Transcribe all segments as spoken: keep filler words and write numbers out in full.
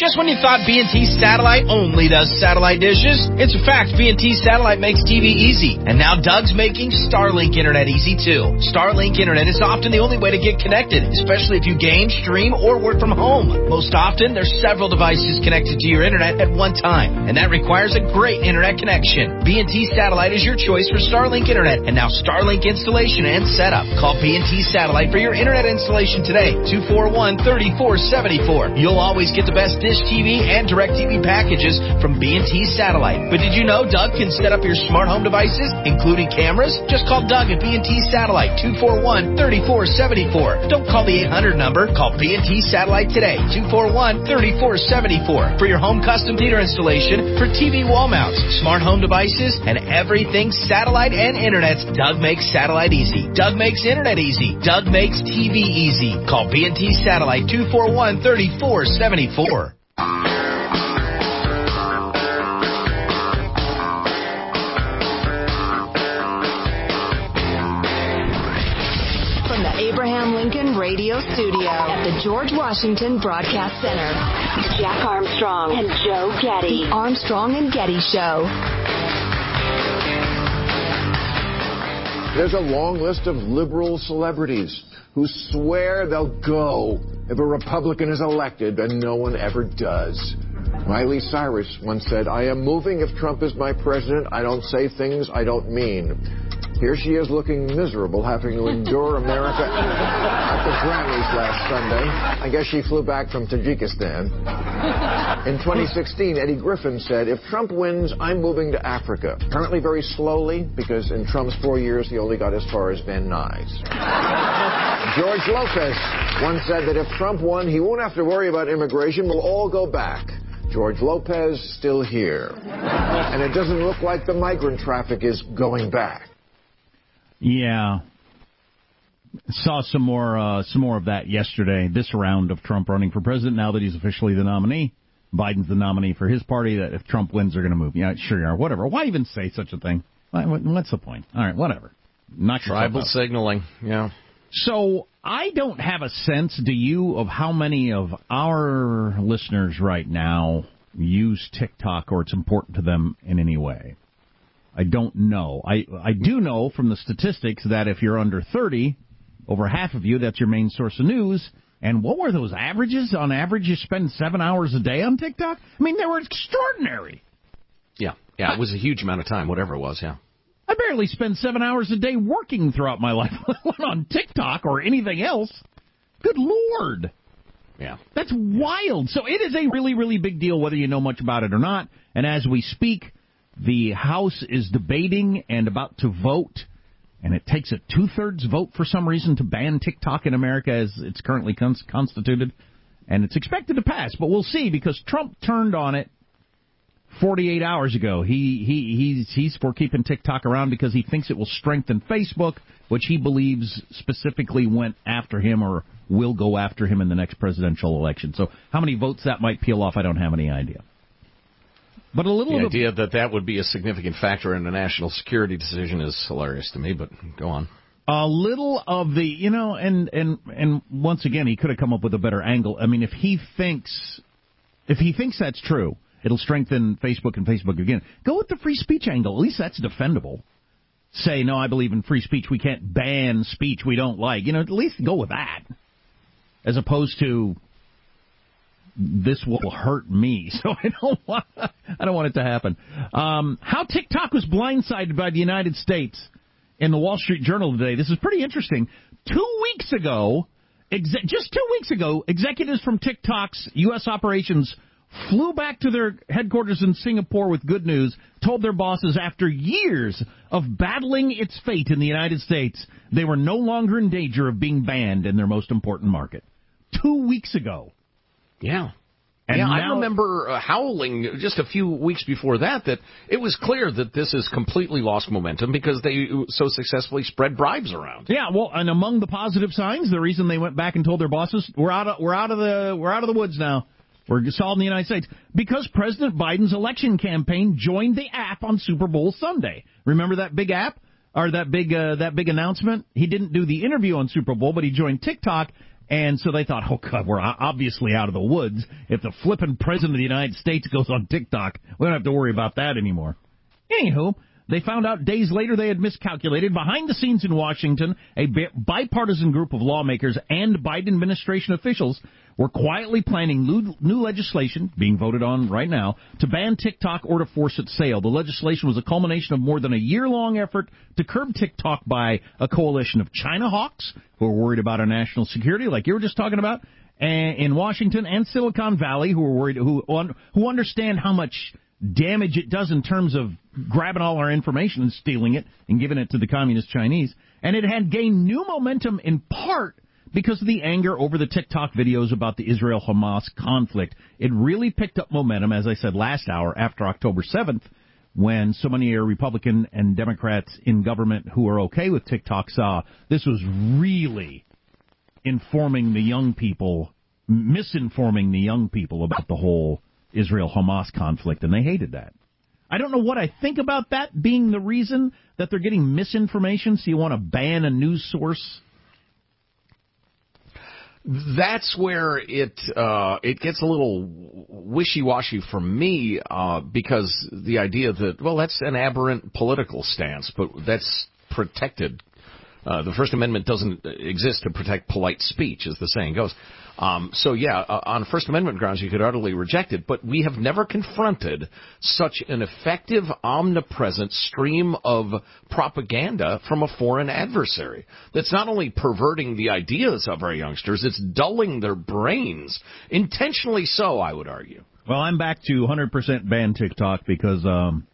Just when you thought B and T Satellite only does satellite dishes, it's a fact B and T Satellite makes T V easy. And now Doug's making Starlink Internet easy, too. Starlink Internet is often the only way to get connected, especially if you game, stream, or work from home. Most often, there's several devices connected to your Internet at one time, and that requires a great Internet connection. B and T Satellite is your choice for Starlink Internet, and now Starlink installation and setup. Call B and T Satellite for your Internet installation today, two four one, three four seven four. You'll always get the best Dish T V and DirecTV packages from B and T Satellite. But did you know Doug can set up your smart home devices, including cameras? Just call Doug at B and T Satellite, two four one, three four seven four. Don't call the eight hundred number. Call B and T Satellite today, two four one, three four seven four. For your home custom theater installation, for T V wall mounts, smart home devices, and everything satellite and internet, Doug makes satellite easy. Doug makes internet easy. Doug makes T V easy. Call B and T Satellite, two four one, three four seven four. From the Abraham Lincoln Radio Studio at the George Washington Broadcast Center, Jack Armstrong and Joe Getty. The Armstrong and Getty Show. There's a long list of liberal celebrities who swear they'll go if a Republican is elected, and no one ever does. Miley Cyrus once said, "I am moving if Trump is my president. I don't say things I don't mean." Here she is looking miserable, having to endure America at the Grammys last Sunday. I guess she flew back from Tajikistan. In twenty sixteen, Eddie Griffin said, "If Trump wins, I'm moving to Africa." Apparently very slowly, because in Trump's four years, he only got as far as Van Nuys. George Lopez once said that if Trump won, he won't have to worry about immigration. We'll all go back. George Lopez still here. And it doesn't look like the migrant traffic is going back. Yeah. Saw some more uh, some more of that yesterday, this round of Trump running for president, now that he's officially the nominee. Biden's the nominee for his party, that if Trump wins, they're going to move. Yeah, sure you are. Whatever. Why even say such a thing? What's the point? All right, whatever. Knock Tribal signaling, yeah. So I don't have a sense, do you, of how many of our listeners right now use TikTok or it's important to them in any way? I don't know. I, I do know from the statistics that if you're under thirty, over half of you, that's your main source of news. And what were those averages? On average, you spend seven hours a day on TikTok? I mean, they were extraordinary. Yeah, yeah, it was a huge amount of time, whatever it was, yeah. I barely spend seven hours a day working throughout my life, let alone on TikTok or anything else. Good Lord. Yeah. That's wild. So it is a really, really big deal whether you know much about it or not. And as we speak, the House is debating and about to vote, and it takes a two-thirds vote for some reason to ban TikTok in America as it's currently cons- constituted. And it's expected to pass, but we'll see, because Trump turned on it forty-eight hours ago. He he he's he's for keeping TikTok around because he thinks it will strengthen Facebook, which he believes specifically went after him or will go after him in the next presidential election. So how many votes that might peel off, I don't have any idea. But a little the bit, idea that that would be a significant factor in a national security decision is hilarious to me, but go on. A little of the, you know, and and and once again, he could have come up with a better angle. I mean, if he thinks if he thinks that's true, it'll strengthen Facebook and Facebook again. Go with the free speech angle. At least that's defendable. Say, no, I believe in free speech. We can't ban speech we don't like. You know, at least go with that. As opposed to, this will hurt me. So I don't want, I don't want it to happen. Um, how TikTok was blindsided by the United States in the Wall Street Journal today. This is pretty interesting. Two weeks ago, exe- just two weeks ago, executives from TikTok's U S operations flew back to their headquarters in Singapore with good news, told their bosses after years of battling its fate in the United States, they were no longer in danger of being banned in their most important market. Two weeks ago. Yeah. And yeah, now, I remember uh, howling just a few weeks before that, that it was clear that this has completely lost momentum because they so successfully spread bribes around. Yeah, well, and among the positive signs, the reason they went back and told their bosses, we're out of, we're out of the, we're out of the woods now. We're solved in the United States. Because President Biden's election campaign joined the app on Super Bowl Sunday. Remember that big app? Or that big uh, that big announcement? He didn't do the interview on Super Bowl, but he joined TikTok, And so they thought, oh, God, we're obviously out of the woods. If the flippin' president of the United States goes on TikTok, we don't have to worry about that anymore. Anywho, they found out days later they had miscalculated. Behind the scenes in Washington, a bipartisan group of lawmakers and Biden administration officials were quietly planning new legislation, being voted on right now, to ban TikTok or to force its sale. The legislation was a culmination of more than a year-long effort to curb TikTok by a coalition of China hawks who are worried about our national security, like you were just talking about, in Washington, and Silicon Valley, who are worried, who who understand how much damage it does in terms of grabbing all our information and stealing it and giving it to the communist Chinese. And it had gained new momentum in part because of the anger over the TikTok videos about the Israel-Hamas conflict. It really picked up momentum, as I said last hour, after October seventh, when so many Republican and Democrats in government who are okay with TikTok saw this was really informing the young people, misinforming the young people about the whole Israel-Hamas conflict, and they hated that. I don't know what I think about that being the reason that they're getting misinformation, so you want to ban a news source. That's where it uh, it gets a little wishy-washy for me, uh, because the idea that, well, that's an aberrant political stance, but that's protected. Uh, the First Amendment doesn't exist to protect polite speech, as the saying goes. Um, so, yeah, uh, on First Amendment grounds, you could utterly reject it, but we have never confronted such an effective, omnipresent stream of propaganda from a foreign adversary that's not only perverting the ideas of our youngsters, it's dulling their brains, intentionally so, I would argue. Well, I'm back to one hundred percent ban TikTok because um,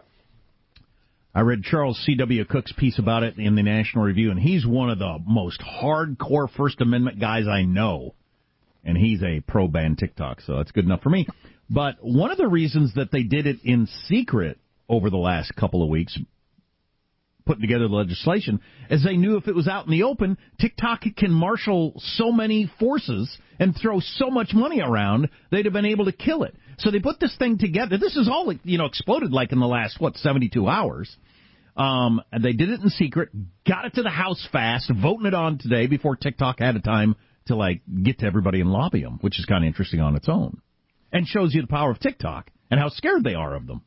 I read Charles C W. Cook's piece about it in the National Review, and he's one of the most hardcore First Amendment guys I know. And he's a pro-ban TikTok, so that's good enough for me. But one of the reasons that they did it in secret over the last couple of weeks, putting together the legislation, is they knew if it was out in the open, TikTok can marshal so many forces and throw so much money around, they'd have been able to kill it. So they put this thing together. This is all, you know, exploded like in the last, what, seventy-two hours. Um, and they did it in secret, got it to the House fast, voting it on today before TikTok had a time to, like, get to everybody and lobby them, which is kind of interesting on its own. And shows you the power of TikTok and how scared they are of them.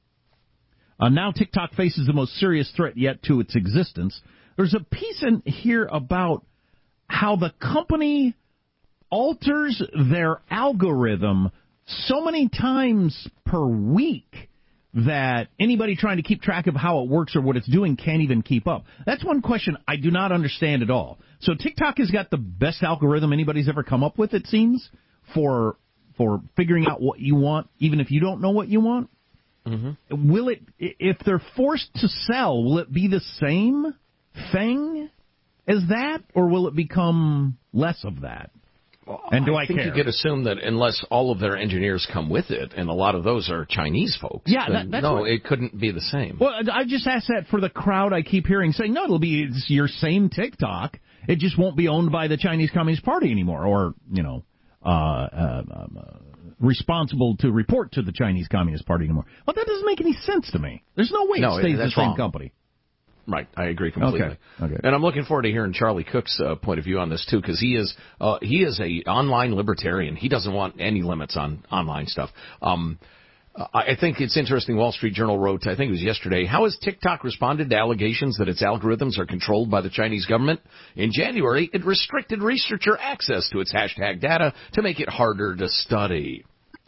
Uh, now TikTok faces the most serious threat yet to its existence. There's a piece in here about how the company alters their algorithm so many times per week that anybody trying to keep track of how it works or what it's doing can't even keep up. That's one question I do not understand at all. So TikTok has got the best algorithm anybody's ever come up with, it seems, for for figuring out what you want, even if you don't know what you want. Mm-hmm. Will it, if they're forced to sell, will it be the same thing as that, or will it become less of that? Well, and do I, I think care? you could assume that unless all of their engineers come with it, and a lot of those are Chinese folks, yeah, that, that's no, what, it couldn't be the same. Well, I just asked that for the crowd I keep hearing saying, no, it'll be it's your same TikTok. It just won't be owned by the Chinese Communist Party anymore, or, you know, uh, uh, uh, responsible to report to the Chinese Communist Party anymore. Well, that doesn't make any sense to me. There's no way no, it stays that's the same wrong. company. Right, I agree completely. Okay. Okay. And I'm looking forward to hearing Charlie Cook's uh, point of view on this too, because he is uh, he is a online libertarian. He doesn't want any limits on online stuff. Um, I think it's interesting. Wall Street Journal wrote, I think it was yesterday, how has TikTok responded to allegations that its algorithms are controlled by the Chinese government? In January, it restricted researcher access to its hashtag data to make it harder to study.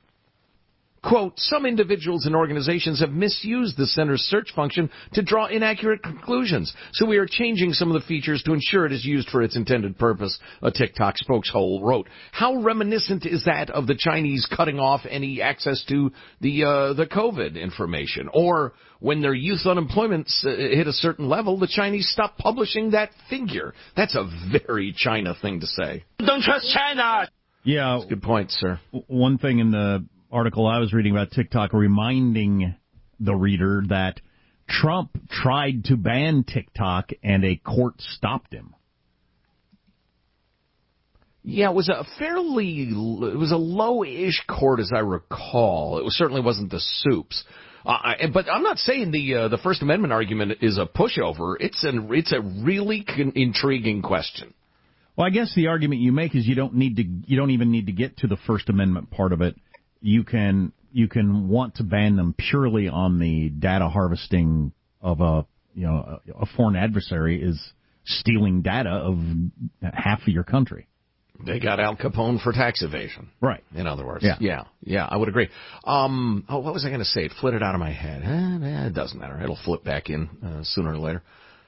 Quote, some individuals and organizations have misused the center's search function to draw inaccurate conclusions, so we are changing some of the features to ensure it is used for its intended purpose, a TikTok spokeshole wrote. How reminiscent is that of the Chinese cutting off any access to the uh, the COVID information? Or when their youth unemployment uh, hit a certain level, the Chinese stopped publishing that figure. That's a very China thing to say. Don't trust China! Yeah. That's a good point, sir. One thing in the article I was reading about TikTok reminding the reader that Trump tried to ban TikTok and a court stopped him. Yeah, it was a fairly, it was a low-ish court as I recall. It was, certainly wasn't the soups. Uh, but I'm not saying the uh, the First Amendment argument is a pushover. It's an it's a really con- intriguing question. Well, I guess the argument you make is you don't need to, you don't even need to get to the First Amendment part of it. You can, you can want to ban them purely on the data harvesting of a, you know, a, a foreign adversary is stealing data of half of your country. They got Al Capone for tax evasion. Right. In other words. Yeah. Yeah, yeah, I would agree. Um, oh, what was I going to say? It flitted out of my head. Eh, it doesn't matter. It'll flip back in uh, sooner or later.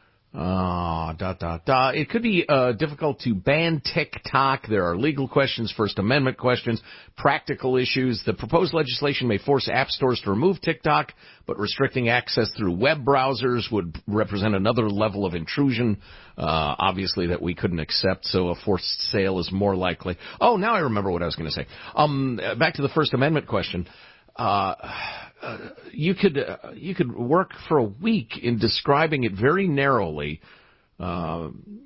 Uh, dot, dot, dot. It could be uh, difficult to ban TikTok. There are legal questions, First Amendment questions, practical issues. The proposed legislation may force app stores to remove TikTok, but restricting access through web browsers would represent another level of intrusion, uh, obviously, that we couldn't accept, so a forced sale is more likely. Oh, now I remember what I was going to say. Um, back to the First Amendment question. Uh, uh, you could uh, you could work for a week in describing it very narrowly, uh,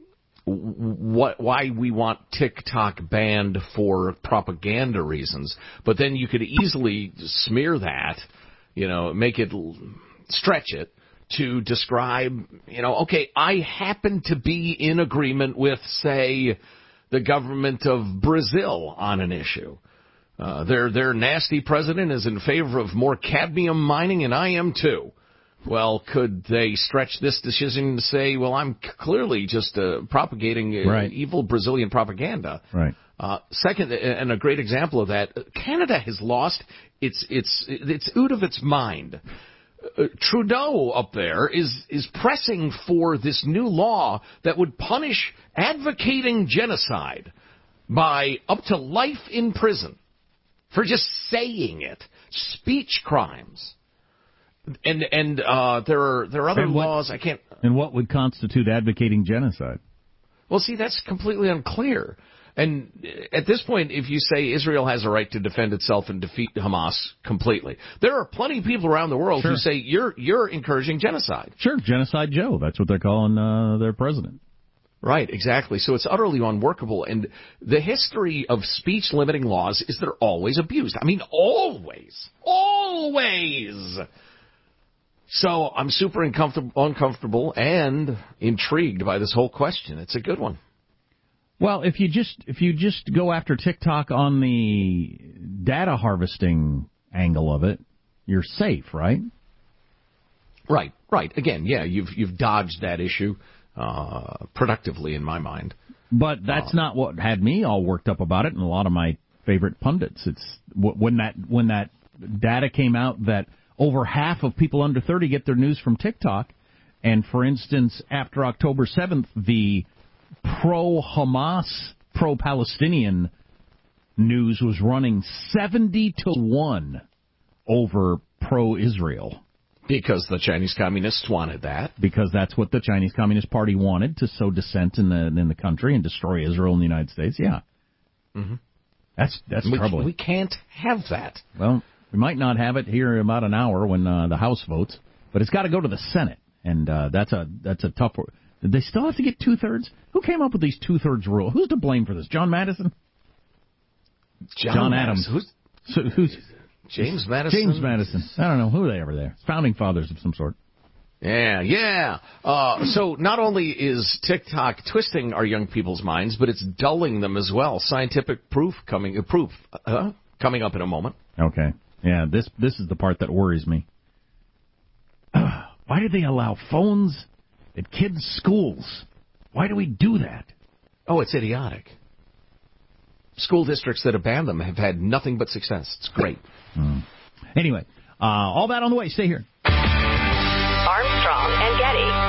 what why we want TikTok banned for propaganda reasons, but then you could easily smear that, you know, make it stretch it to describe, you know, okay, I happen to be in agreement with, say, the government of Brazil on an issue. Uh, their their nasty president is in favor of more cadmium mining, and I am too. Well, could they stretch this decision to say, well, I'm clearly just uh, propagating uh, right. evil Brazilian propaganda? Right. Uh, second, and a great example of that, Canada has lost its its its out of its mind. Uh, Trudeau up there is is pressing for this new law that would punish advocating genocide by up to life in prison for just saying it. Speech crimes. And and uh, there are there are other what, laws I can't. And what would constitute advocating genocide? Well, see, that's completely unclear. And at this point, if you say Israel has a right to defend itself and defeat Hamas completely, there are plenty of people around the world sure. who say you're you're encouraging genocide. Sure, Genocide Joe. That's what they're calling uh, their president. Right, exactly. So it's utterly unworkable. And the history of speech limiting laws is they're always abused. I mean, always, always. So I'm super uncomfortable, uncomfortable and intrigued by this whole question. It's a good one. Well, if you just if you just go after TikTok on the data harvesting angle of it, you're safe, right? Right, right. Again, yeah, you've you've dodged that issue uh, productively in my mind. But that's uh, not what had me all worked up about it, and a lot of my favorite pundits. It's when that when that data came out that over half of people under thirty get their news from TikTok, and for instance, after October seventh, the pro-Hamas, pro-Palestinian news was running seventy to one over pro-Israel. Because the Chinese Communists wanted that. Because that's what the Chinese Communist Party wanted, to sow dissent in the in the country and destroy Israel and the United States. Yeah. Mm-hmm. That's that's we, troubling. We can't have that. Well, we might not have it here in about an hour when uh, the House votes, but it's got to go to the Senate, and uh, that's a that's a tough one. They still have to get two-thirds? Who came up with these two-thirds rule? Who's to blame for this? John Madison? John, John Adams. Adams. Who's, so, who's James Madison? James Madison. I don't know who they ever there. Founding fathers of some sort. Yeah, yeah. Uh, so not only is TikTok twisting our young people's minds, but it's dulling them as well. Scientific proof coming uh, proof uh, coming up in a moment. Okay. Yeah, this this is the part that worries me. Uh, why do they allow phones at kids' schools? Why do we do that? Oh, it's idiotic. School districts that have banned them have had nothing but success. It's great. Mm. Anyway, uh, all that on the way. Stay here. Armstrong and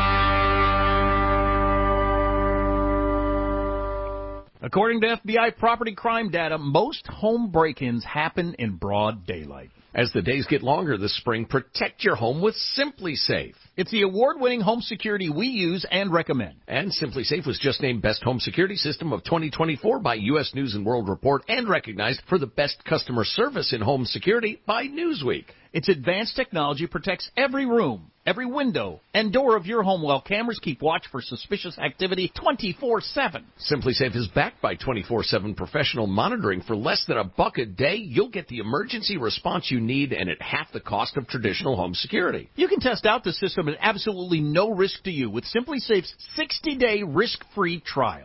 Getty. According to F B I property crime data, most home break-ins happen in broad daylight. As the days get longer this spring, protect your home with Simply Safe. It's the award-winning home security we use and recommend. And Simply Safe was just named Best Home Security System of twenty twenty-four by U S News and World Report and recognized for the best customer service in home security by Newsweek. Its advanced technology protects every room, every window, and door of your home while cameras keep watch for suspicious activity twenty-four seven. Simply Safe is backed by twenty-four seven professional monitoring. For less than a buck a day, you'll get the emergency response you need and at half the cost of traditional home security. You can test out the system at absolutely no risk to you with Simply Safe's sixty-day risk-free trial.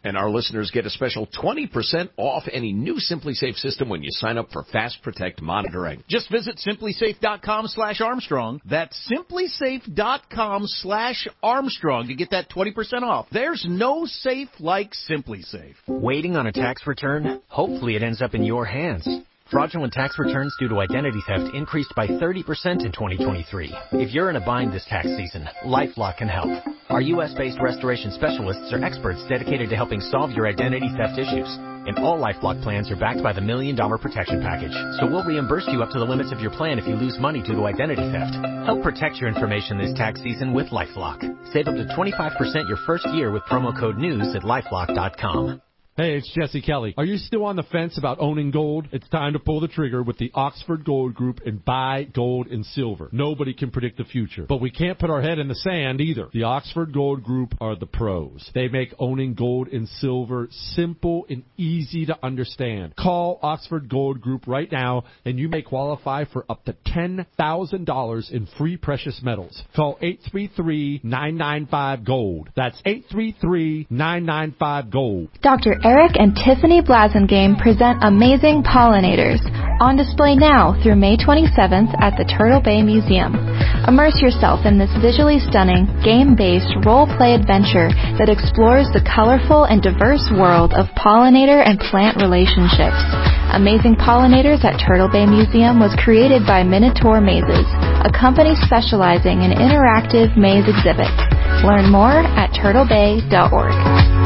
And our listeners get a special twenty percent off any new Simply Safe system when you sign up for Fast Protect monitoring. Just visit simply safe dot com slash Armstrong. That's simply safe dot com slash Armstrong to get that twenty percent off. There's no safe like SimpliSafe. Waiting on a tax return? Hopefully it ends up in your hands. Fraudulent tax returns due to identity theft increased by thirty percent in twenty twenty-three. If you're in a bind this tax season, LifeLock can help. Our U S based restoration specialists are experts dedicated to helping solve your identity theft issues. And all LifeLock plans are backed by the Million Dollar Protection Package. So we'll reimburse you up to the limits of your plan if you lose money due to identity theft. Help protect your information this tax season with LifeLock. Save up to twenty-five percent your first year with promo code NEWS at LifeLock dot com. Hey, it's Jesse Kelly. Are you still on the fence about owning gold? It's time to pull the trigger with the Oxford Gold Group and buy gold and silver. Nobody can predict the future, but we can't put our head in the sand either. The Oxford Gold Group are the pros. They make owning gold and silver simple and easy to understand. Call Oxford Gold Group right now, and you may qualify for up to ten thousand dollars in free precious metals. Call eight three three, nine nine five, GOLD. That's eight three three, nine nine five, GOLD. Doctor Eric and Tiffany Blasingame present Amazing Pollinators, on display now through May twenty-seventh at the Turtle Bay Museum. Immerse yourself in this visually stunning, game-based role-play adventure that explores the colorful and diverse world of pollinator and plant relationships. Amazing Pollinators at Turtle Bay Museum was created by Minotaur Mazes, a company specializing in interactive maze exhibits. Learn more at turtle bay dot org.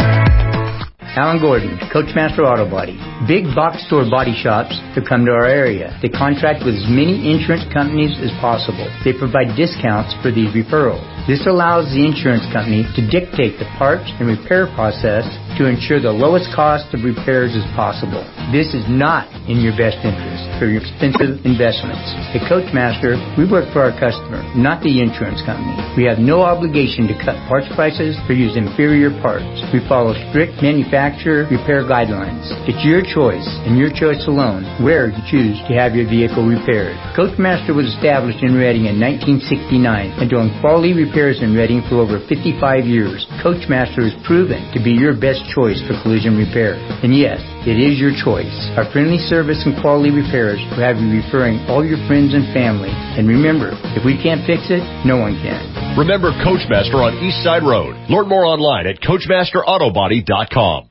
Alan Gordon, Coachmaster Auto Body. Big box store body shops to come to our area. They contract with as many insurance companies as possible. They provide discounts for these referrals. This allows the insurance company to dictate the parts and repair process to ensure the lowest cost of repairs is possible. This is not in your best interest for your expensive investments. At Coachmaster, we work for our customer, not the insurance company. We have no obligation to cut parts prices or use inferior parts. We follow strict manufacturer repair guidelines. It's your choice, and your choice alone, where you choose to have your vehicle repaired. Coachmaster was established in Reading in nineteen sixty-nine and doing quality repairs in Reading for over fifty-five years. Coachmaster is proven to be your best choice for collision repair. And yes, it is your choice. Our friendly service and quality repairs will have you referring all your friends and family. And remember, if we can't fix it, no one can. Remember Coachmaster on East Side Road. Learn more online at coachmaster auto body dot com.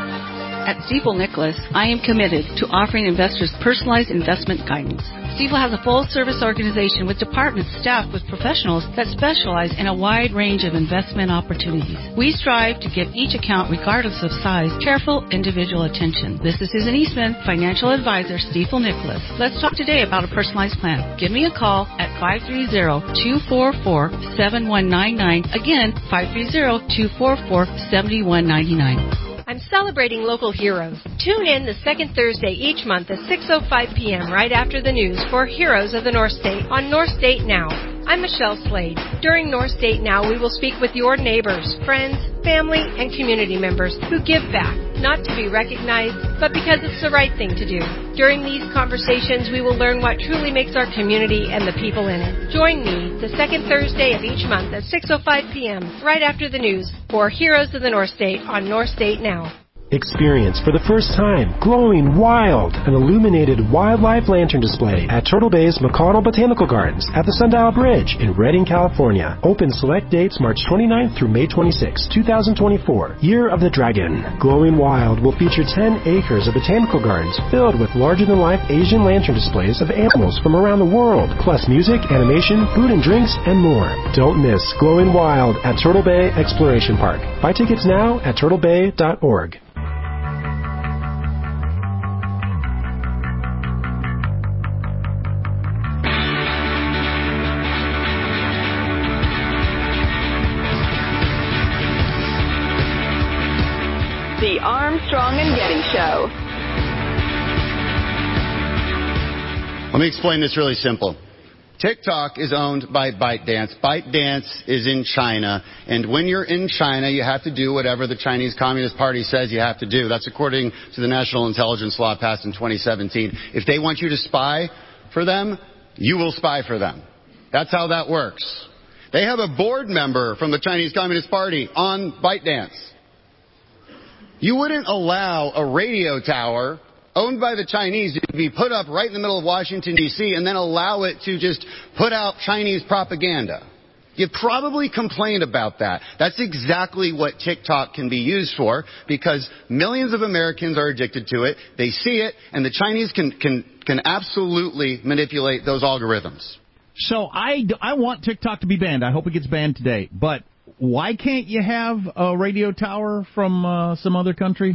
At Stifel Nicholas, I am committed to offering investors personalized investment guidance. Stifel has a full-service organization with departments staffed with professionals that specialize in a wide range of investment opportunities. We strive to give each account, regardless of size, careful individual attention. This is Susan Eastman, Financial Advisor, Stifel Nicholas. Let's talk today about a personalized plan. Give me a call at five three zero, two four four, seven one nine nine. Again, five three zero, two four four, seven one nine nine. I'm celebrating local heroes. Tune in the second Thursday each month at six oh five p.m. right after the news for Heroes of the North State on North State Now. I'm Michelle Slade. During North State Now, we will speak with your neighbors, friends, family, and community members who give back, not to be recognized, but because it's the right thing to do. During these conversations, we will learn what truly makes our community and the people in it. Join me the second Thursday of each month at six oh five p.m. right after the news for Heroes of the North State on North State Now. Experience for the first time Glowing Wild, an illuminated wildlife lantern display at Turtle Bay's McConnell Botanical Gardens at the Sundial Bridge in Redding, California. Open select dates March twenty-ninth through May twenty-sixth, twenty twenty-four. Year of the Dragon. Glowing Wild will feature ten acres of botanical gardens filled with larger-than-life Asian lantern displays of animals from around the world, plus music, animation, food and drinks, and more. Don't miss Glowing Wild at Turtle Bay Exploration Park. Buy tickets now at turtle bay dot org. The Armstrong and Getty Show. Let me explain this really simple. TikTok is owned by ByteDance. ByteDance is in China, and when you're in China, you have to do whatever the Chinese Communist Party says you have to do. That's according to the National Intelligence Law passed in twenty seventeen. If they want you to spy for them, you will spy for them. That's how that works. They have a board member from the Chinese Communist Party on ByteDance. You wouldn't allow a radio tower owned by the Chinese to be put up right in the middle of Washington, D C, and then allow it to just put out Chinese propaganda. You probably complained about that. That's exactly what TikTok can be used for, because millions of Americans are addicted to it. They see it, and the Chinese can, can, can absolutely manipulate those algorithms. So I, I want TikTok to be banned. I hope it gets banned today. But why can't you have a radio tower from uh, some other country?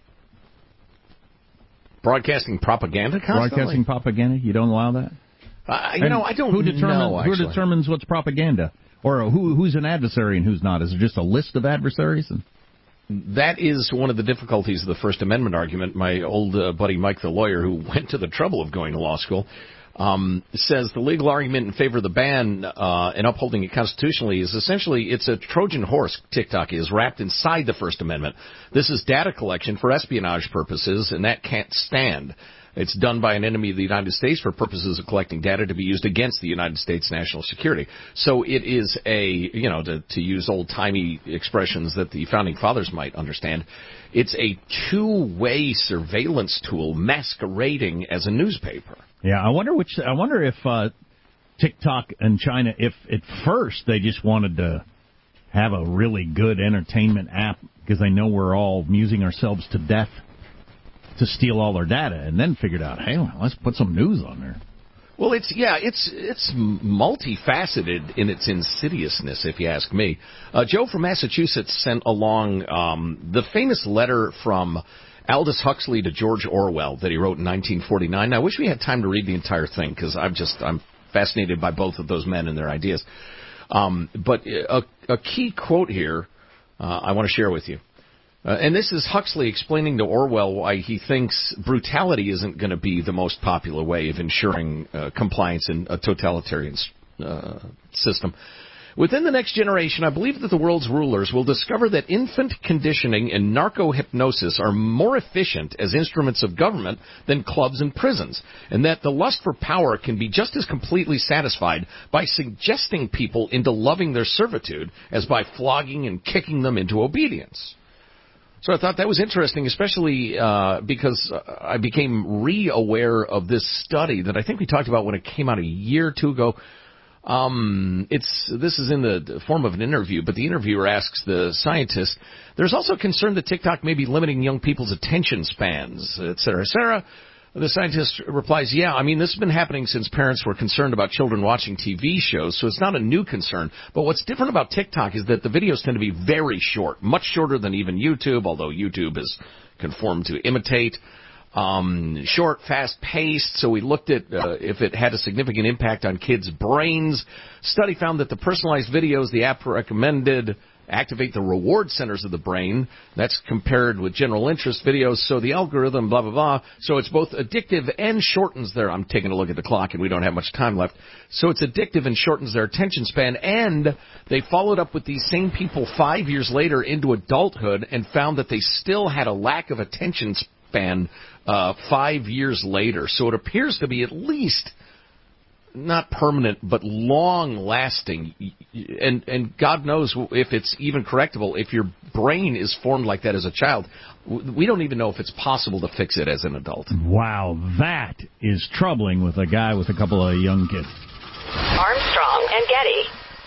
Broadcasting propaganda constantly? Broadcasting propaganda? You don't allow that? Uh, you and know, I don't who determine, know, actually. Who determines what's propaganda? Or who who's an adversary and who's not? Is it just a list of adversaries? And that is one of the difficulties of the First Amendment argument. My old uh, buddy Mike, the lawyer, who went to the trouble of going to law school, um, says the legal argument in favor of the ban uh, and upholding it constitutionally is essentially it's a Trojan horse, TikTok is, wrapped inside the First Amendment. This is data collection for espionage purposes, and that can't stand. It's done by an enemy of the United States for purposes of collecting data to be used against the United States national security. So it is a, you know, to, to use old-timey expressions that the Founding Fathers might understand, it's a two-way surveillance tool masquerading as a newspaper. Yeah, I wonder which, I wonder if uh, TikTok and China, if at first they just wanted to have a really good entertainment app because they know we're all amusing ourselves to death, to steal all their data, and then figured out, hey, well, let's put some news on there. Well, it's yeah, it's it's multifaceted in its insidiousness, if you ask me. Uh, Joe from Massachusetts sent along um, the famous letter from Aldous Huxley to George Orwell that he wrote in nineteen forty-nine. Now, I wish we had time to read the entire thing because I'm just I'm fascinated by both of those men and their ideas. Um, but a, a key quote here uh, I want to share with you. Uh, and this is Huxley explaining to Orwell why he thinks brutality isn't going to be the most popular way of ensuring uh, compliance in a totalitarian uh, system. Within the next generation, I believe that the world's rulers will discover that infant conditioning and narco-hypnosis are more efficient as instruments of government than clubs and prisons, and that the lust for power can be just as completely satisfied by suggesting people into loving their servitude as by flogging and kicking them into obedience. So I thought that was interesting, especially uh, because I became re-aware of this study that I think we talked about when it came out a year or two ago. Um, it's this is in the form of an interview, but the interviewer asks the scientist, there's also concern that TikTok may be limiting young people's attention spans, et cetera, et cetera. The scientist replies, yeah, I mean, this has been happening since parents were concerned about children watching T V shows, so it's not a new concern. But what's different about TikTok is that the videos tend to be very short, much shorter than even YouTube, although YouTube is conformed to imitate. Um, short, fast-paced, so we looked at uh, if it had a significant impact on kids' brains. Study found that the personalized videos the app recommended activate the reward centers of the brain. That's compared with general interest videos, so the algorithm, blah, blah, blah. So it's both addictive and shortens their, I'm taking a look at the clock and we don't have much time left. So it's addictive and shortens their attention span, and they followed up with these same people five years later into adulthood and found that they still had a lack of attention span uh, five years later. So it appears to be at least not permanent, but long-lasting, and and God knows if it's even correctable. If your brain is formed like that as a child, we don't even know if it's possible to fix it as an adult. Wow, that is troubling with a guy with a couple of young kids. Armstrong and Getty.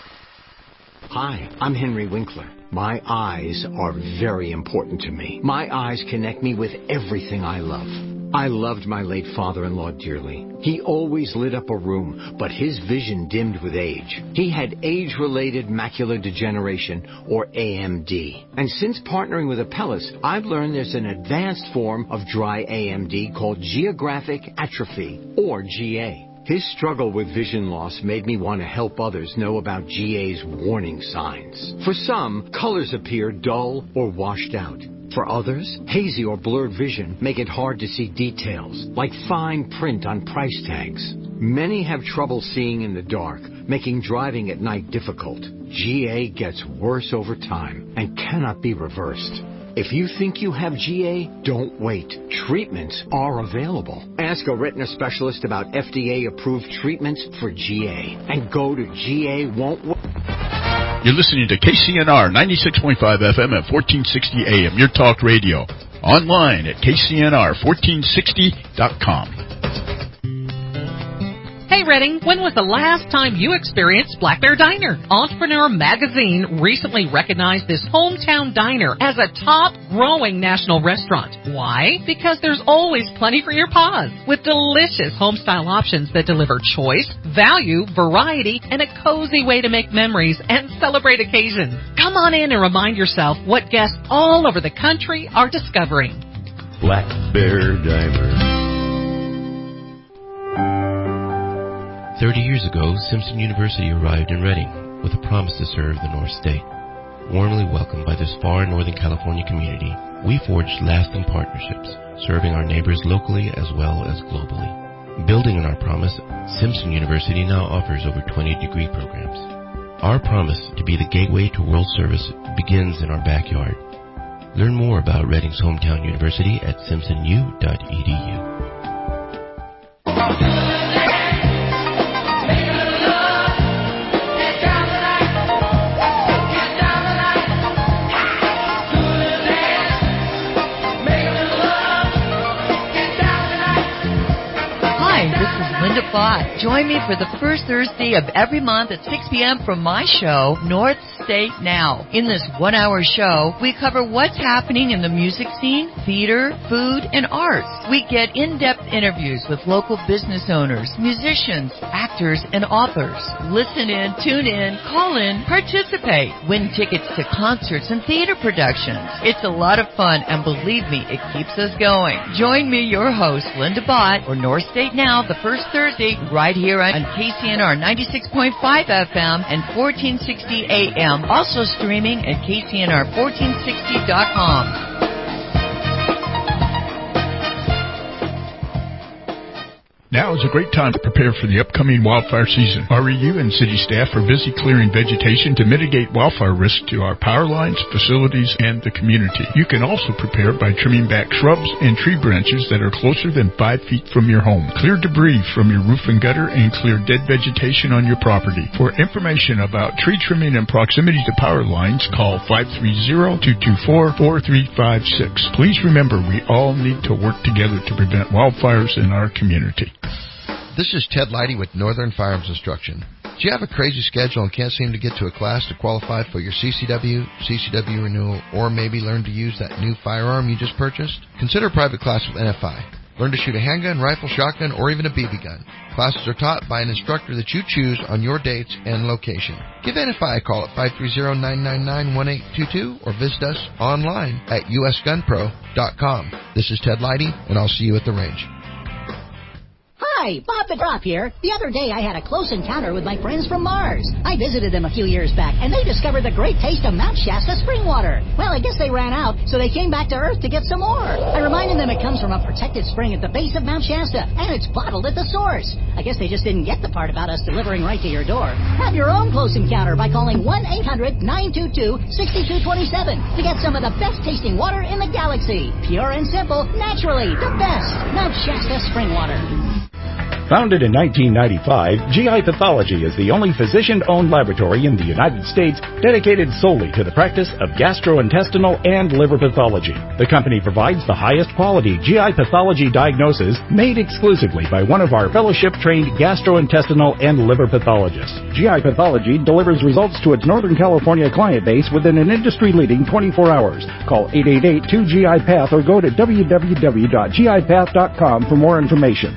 Hi, I'm Henry Winkler. My eyes are very important to me. My eyes connect me with everything I love. I loved my late father-in-law dearly. He always lit up a room, but his vision dimmed with age. He had age-related macular degeneration, or A M D. And since partnering with Apellis, I've learned there's an advanced form of dry A M D called geographic atrophy, or G A. His struggle with vision loss made me want to help others know about G A's warning signs. For some, colors appear dull or washed out. For others, hazy or blurred vision make it hard to see details, like fine print on price tags. Many have trouble seeing in the dark, making driving at night difficult. G A gets worse over time and cannot be reversed. If you think you have G A, don't wait. Treatments are available. Ask a retina specialist about F D A-approved treatments for G A. And go to G A Won't Wait. You're listening to K C N R ninety-six point five F M at fourteen sixty A M, your talk radio. Online at K C N R fourteen sixty dot com. Hey Redding, when was the last time you experienced Black Bear Diner? Entrepreneur Magazine recently recognized this hometown diner as a top growing national restaurant. Why? Because there's always plenty for your paws, with delicious home-style options that deliver choice, value, variety, and a cozy way to make memories and celebrate occasions. Come on in and remind yourself what guests all over the country are discovering. Black Bear Diner. Thirty years ago, Simpson University arrived in Redding with a promise to serve the North State. Warmly welcomed by this far Northern California community, we forged lasting partnerships, serving our neighbors locally as well as globally. Building on our promise, Simpson University now offers over twenty degree programs. Our promise to be the gateway to world service begins in our backyard. Learn more about Redding's hometown university at simpson u dot e d u. Join me for the first Thursday of every month at six p.m. for my show, North State Now. In this one-hour show, we cover what's happening in the music scene, theater, food, and arts. We get in-depth interviews with local business owners, musicians, actors, and authors. Listen in, tune in, call in, participate, win tickets to concerts and theater productions. It's a lot of fun, and believe me, it keeps us going. Join me, your host, Linda Bott, for North State Now, the first Thursday, right here on K C N R ninety-six point five F M and fourteen sixty A M. Also streaming at K C N R fourteen sixty dot com. Now is a great time to prepare for the upcoming wildfire season. R E U and city staff are busy clearing vegetation to mitigate wildfire risk to our power lines, facilities, and the community. You can also prepare by trimming back shrubs and tree branches that are closer than five feet from your home. Clear debris from your roof and gutter and clear dead vegetation on your property. For information about tree trimming and proximity to power lines, call five three zero, two two four, four three five six. Please remember, we all need to work together to prevent wildfires in our community. This is Ted Leidy with Northern Firearms Instruction. Do you have a crazy schedule and can't seem to get to a class to qualify for your C C W, C C W renewal, or maybe learn to use that new firearm you just purchased? Consider a private class with N F I. Learn to shoot a handgun, rifle, shotgun, or even a B B gun. Classes are taught by an instructor that you choose on your dates and location. Give N F I a call at five three zero, nine nine nine, one eight two two or visit us online at u s gun pro dot com. This is Ted Leidy, and I'll see you at the range. Hi, Bob the Drop here. The other day I had a close encounter with my friends from Mars. I visited them a few years back, and they discovered the great taste of Mount Shasta spring water. Well, I guess they ran out, so they came back to Earth to get some more. I reminded them it comes from a protected spring at the base of Mount Shasta, and it's bottled at the source. I guess they just didn't get the part about us delivering right to your door. Have your own close encounter by calling one eight hundred, nine two two, six two two seven to get some of the best tasting water in the galaxy. Pure and simple, naturally, the best. Mount Shasta spring water. Founded in nineteen ninety-five, G I Pathology is the only physician-owned laboratory in the United States dedicated solely to the practice of gastrointestinal and liver pathology. The company provides the highest quality G I pathology diagnosis made exclusively by one of our fellowship-trained gastrointestinal and liver pathologists. G I Pathology delivers results to its Northern California client base within an industry-leading twenty-four hours. Call eight eight eight, two G I Path or go to w w w dot g i path dot com for more information.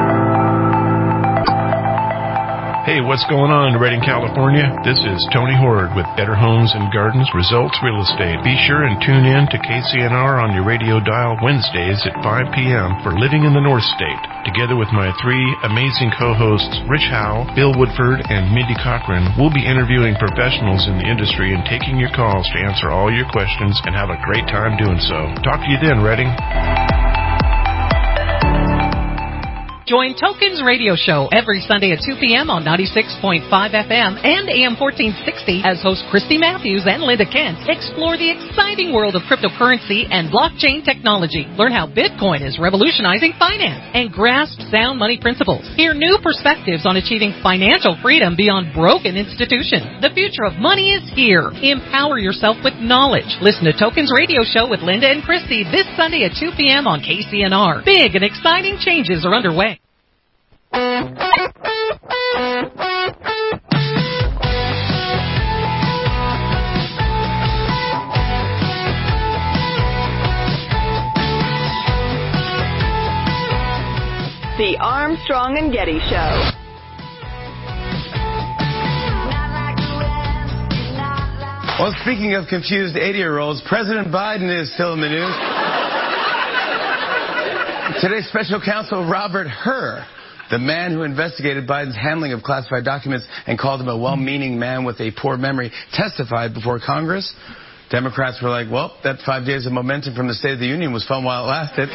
Hey, what's going on in Redding, California? This is Tony Horde with Better Homes and Gardens Results Real Estate. Be sure and tune in to K C N R on your radio dial Wednesdays at five p.m. for Living in the North State. Together with my three amazing co-hosts, Rich Howe, Bill Woodford, and Mindy Cochran, we'll be interviewing professionals in the industry and taking your calls to answer all your questions and have a great time doing so. Talk to you then, Redding. Join Tokens Radio Show every Sunday at two p.m. on ninety-six point five F M and A M fourteen sixty as hosts Christy Matthews and Linda Kent explore the exciting world of cryptocurrency and blockchain technology. Learn how Bitcoin is revolutionizing finance and grasp sound money principles. Hear new perspectives on achieving financial freedom beyond broken institutions. The future of money is here. Empower yourself with knowledge. Listen to Tokens Radio Show with Linda and Christy this Sunday at two p.m. on K C N R. Big and exciting changes are underway. The Armstrong and Getty Show. Well, speaking of confused eighty-year-olds, President Biden is still in the news. Today's special counsel Robert Hur, the man who investigated Biden's handling of classified documents and called him a well-meaning man with a poor memory, testified before Congress. Democrats were like, well, that five days of momentum from the State of the Union was fun while it lasted.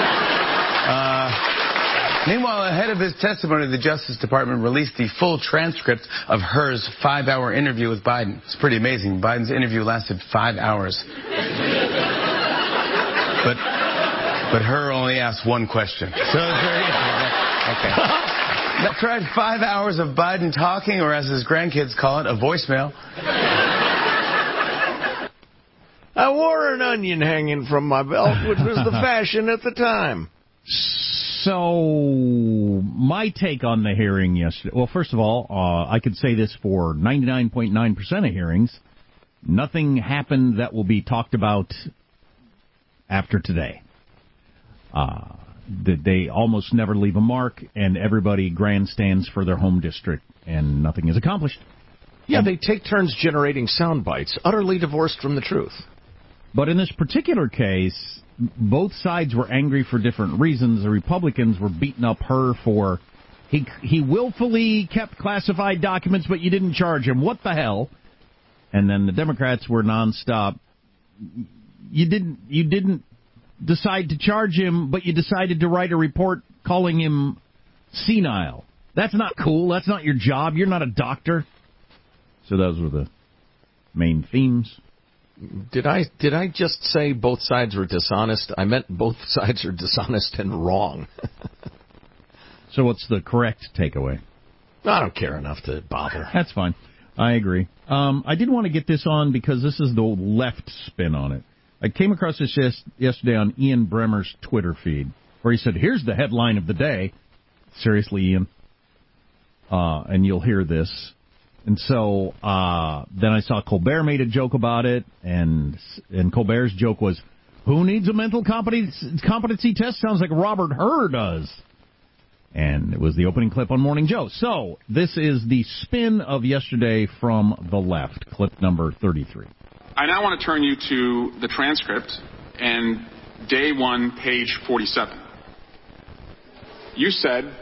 Uh, meanwhile, ahead of his testimony, the Justice Department released the full transcript of Hur's five-hour interview with Biden. It's pretty amazing. Biden's interview lasted five hours. But... But Hur only asked one question. So it's very okay. I tried five hours of Biden talking, or as his grandkids call it, a voicemail. I wore an onion hanging from my belt, which was the fashion at the time. So, my take on the hearing yesterday. Well, first of all, uh, I could say this for ninety-nine point nine percent of hearings. Nothing happened that will be talked about after today. Uh, they almost never leave a mark, and everybody grandstands for their home district, and nothing is accomplished. Yeah, and they take turns generating sound bites, utterly divorced from the truth. But in this particular case, both sides were angry for different reasons. The Republicans were beating up her for he he willfully kept classified documents, but you didn't charge him. What the hell? And then the Democrats were nonstop. You didn't you didn't. decide to charge him, but you decided to write a report calling him senile. That's not cool. That's not your job. You're not a doctor. So those were the main themes. Did I did I just say both sides were dishonest? I meant both sides are dishonest and wrong. So what's the correct takeaway? I don't care enough to bother. That's fine. I agree. Um, I did want to get this on because this is the left spin on it. I came across this yesterday on Ian Bremmer's Twitter feed, where he said, here's the headline of the day. Seriously, Ian? Uh, and you'll hear this. And so uh, then I saw Colbert made a joke about it, and and Colbert's joke was, who needs a mental competency, competency test? Sounds like Robert Hur does. And it was the opening clip on Morning Joe. So this is the spin of yesterday from the left, clip number thirty-three. I now want to turn you to the transcript and day one, page forty-seven. You said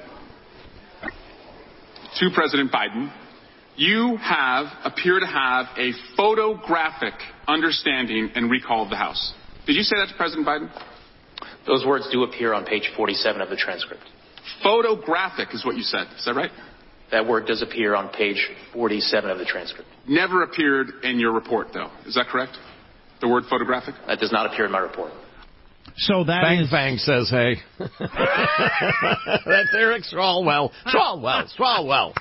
to President Biden, you have appear to have a photographic understanding and recall of the House. Did you say that to President Biden? Those words do appear on page forty-seven of the transcript. Photographic is what you said. Is that right? That word does appear on page forty-seven of the transcript. Never appeared in your report, though. Is that correct? The word photographic? That does not appear in my report. So that Bang is... Bang says, hey. That's Eric Swalwell. Swalwell. Swalwell.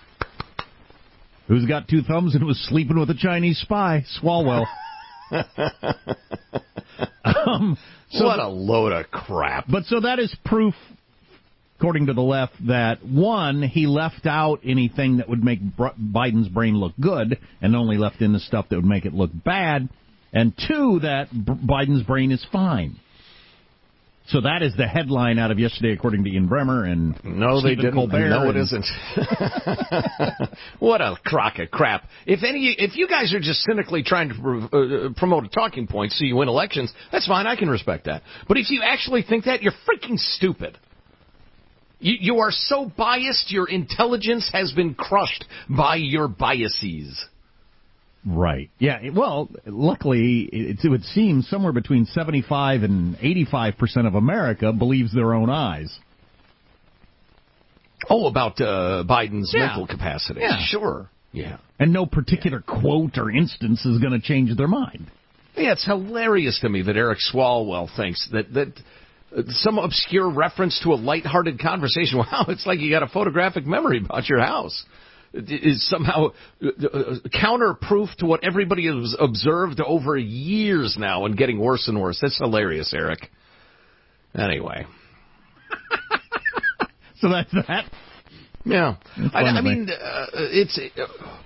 Who's got two thumbs and was sleeping with a Chinese spy? Swalwell. um, so what a load of crap. But so that is proof, according to the left, that, one, he left out anything that would make Biden's brain look good and only left in the stuff that would make it look bad, and two, that Biden's brain is fine. So that is the headline out of yesterday, according to Ian Bremmer and no, Stephen they didn't. Colbert. No, it and... isn't. What a crock of crap! If any, if you guys are just cynically trying to uh, promote a talking point so you win elections, that's fine. I can respect that. But if you actually think that, you're freaking stupid. You, you are so biased. Your intelligence has been crushed by your biases. Right. Yeah. Well, luckily, it, it would seem somewhere between seventy-five and eighty-five percent of America believes their own eyes. Oh, about uh, Biden's Yeah. mental capacity. Yeah. Sure. Yeah. And no particular quote or instance is going to change their mind. Yeah, it's hilarious to me that Eric Swalwell thinks that that uh, some obscure reference to a lighthearted conversation. Wow, it's like you got a photographic memory about your house. It is somehow uh, counter-proof to what everybody has observed over years now and getting worse and worse. That's hilarious, Eric. Anyway. So that's that? Yeah. That's I, fun I to mean, uh, it's... Uh,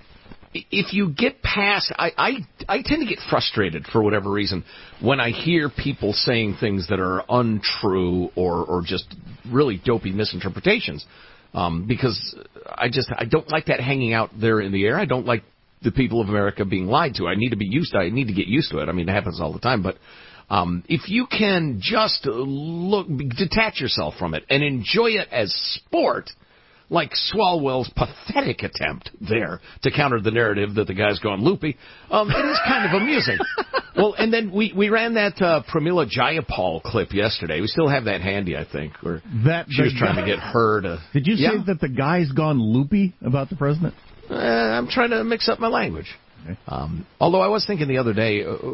if you get past... I, I, I tend to get frustrated, for whatever reason, when I hear people saying things that are untrue or, or just really dopey misinterpretations. Um, because I just... I don't like that hanging out there in the air. I don't like the people of America being lied to. I need to be used to I need to get used to it. I mean, it happens all the time, but... Um, if you can just look, detach yourself from it and enjoy it as sport, like Swalwell's pathetic attempt there to counter the narrative that the guy's gone loopy, um, it is kind of amusing. Well, and then we, we ran that uh, Pramila Jayapal clip yesterday. We still have that handy, I think, where that she was trying guy, to get her to... Did you say yeah? that the guy's gone loopy about the president? Uh, I'm trying to mix up my language. Um, although I was thinking the other day, uh,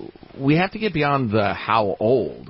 we have to get beyond the how old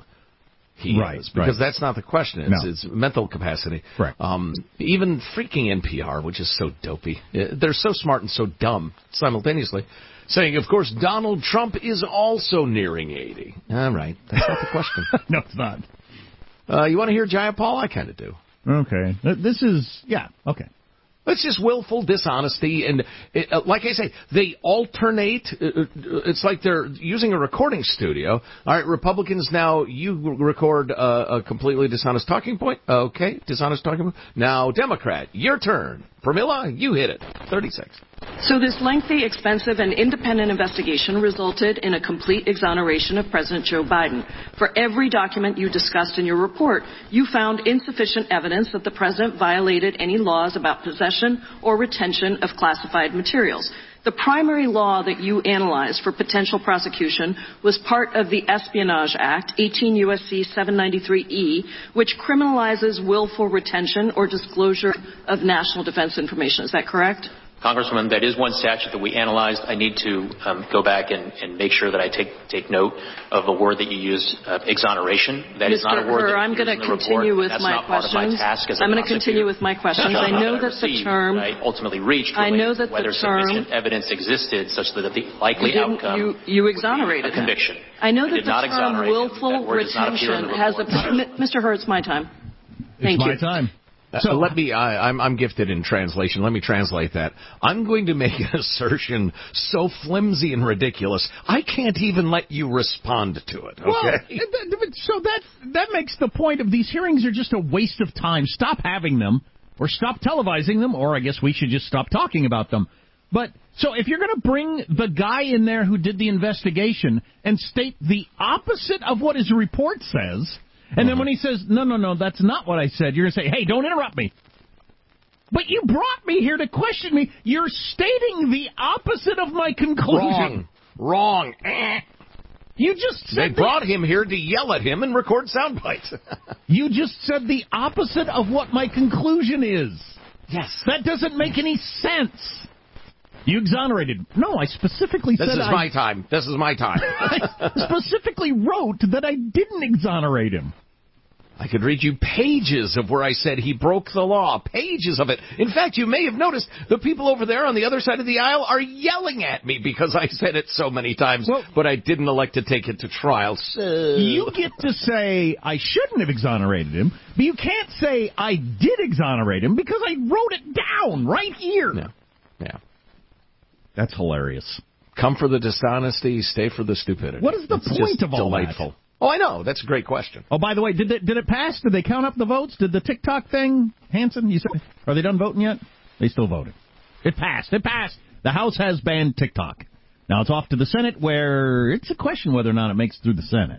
he right, is, because right. that's not the question. It's, No. it's mental capacity. Right. Um, even freaking N P R, which is so dopey, they're so smart and so dumb simultaneously, saying, of course, Donald Trump is also nearing eighty. All right, that's not the question. No, it's not. Uh, you want to hear Jayapal? I kind of do. Okay. This is, yeah, okay. It's just willful dishonesty, and it, uh, like I say, they alternate. Uh, it's like they're using a recording studio. All right, Republicans, now you record uh, a completely dishonest talking point. Okay, dishonest talking point. Now, Democrat, your turn. Pramila, you hit it. thirty-six. So this lengthy, expensive, and independent investigation resulted in a complete exoneration of President Joe Biden. For every document you discussed in your report, you found insufficient evidence that the president violated any laws about possession or retention of classified materials. The primary law that you analyzed for potential prosecution was part of the Espionage Act, eighteen U S C seven ninety-three E, which criminalizes willful retention or disclosure of national defense information. Is that correct? Congresswoman, that is one statute that we analyzed. I need to um, go back and, and make sure that I take take note of a word that you used, uh, exoneration. That Mister is not a word Herr, that I'm going to report, continue with that's my not part questions. of my task as a I'm going to prosecutor. continue with my questions. I know that the term I ultimately reached I know that whether the term sufficient evidence existed such that the likely you didn't- outcome you, you exonerated would be a conviction. him. I know I that did not the term exonerate him. willful That word does not appear in retention the has a report. Mister Herr, it's my time. it's Thank my you. time. So uh, let me, I, I'm, I'm gifted in translation. Let me translate that. I'm going to make an assertion so flimsy and ridiculous, I can't even let you respond to it, okay? Well, so that, that makes the point of these hearings are just a waste of time. Stop having them, or stop televising them, or I guess we should just stop talking about them. But, so if you're going to bring the guy in there who did the investigation and state the opposite of what his report says... And mm-hmm. then when he says, no, no, no, that's not what I said, you're going to say, hey, don't interrupt me. But you brought me here to question me. You're stating the opposite of my conclusion. Wrong. Wrong. Eh. You just said... They brought him here to yell at him and record sound bites. You just said the opposite of what my conclusion is. Yes. That doesn't make any sense. You exonerated. No, I specifically this said... This is I, my time. This is my time. I specifically wrote that I didn't exonerate him. I could read you pages of where I said he broke the law. Pages of it. In fact, you may have noticed the people over there on the other side of the aisle are yelling at me because I said it so many times, well, but I didn't elect to take it to trial. So... You get to say I shouldn't have exonerated him, but you can't say I did exonerate him because I wrote it down right here. Yeah. Yeah. That's hilarious. Come for the dishonesty, stay for the stupidity. What is the it's point just of all delightful. that? Oh, I know. That's a great question. Oh, by the way, did it, did it pass? Did they count up the votes? Did the TikTok thing, Hanson, you said, are they done voting yet? They still voted. It passed. It passed. The House has banned TikTok. Now it's off to the Senate, where it's a question whether or not it makes it through the Senate.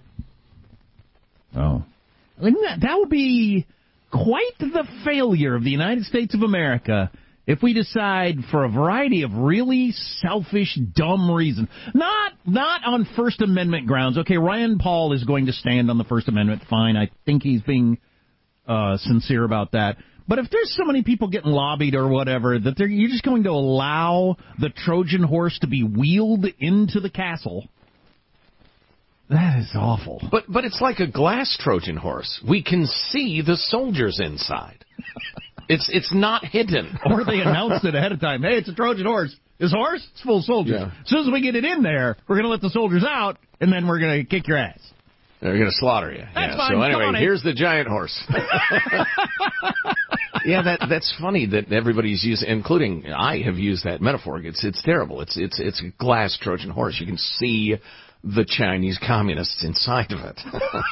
Oh. I mean, that, that would be quite the failure of the United States of America if we decide for a variety of really selfish, dumb reasons, not not on First Amendment grounds. Okay, Rand Paul is going to stand on the First Amendment. Fine, I think he's being uh, sincere about that. But if there's so many people getting lobbied or whatever, that they're, you're just going to allow the Trojan horse to be wheeled into the castle, that is awful. But but it's like a glass Trojan horse. We can see the soldiers inside. It's it's not hidden. Or they announced it ahead of time. Hey, it's a Trojan horse. This horse? It's full of soldiers. Yeah. As soon as we get it in there, we're going to let the soldiers out, and then we're going to kick your ass. They're going to slaughter you. That's yeah, fine. So anyway, Come on in. here's the giant horse. Yeah, that that's funny that everybody's using, including I have used that metaphor. It's it's terrible. It's it's it's a glass Trojan horse. You can see the Chinese communists inside of it.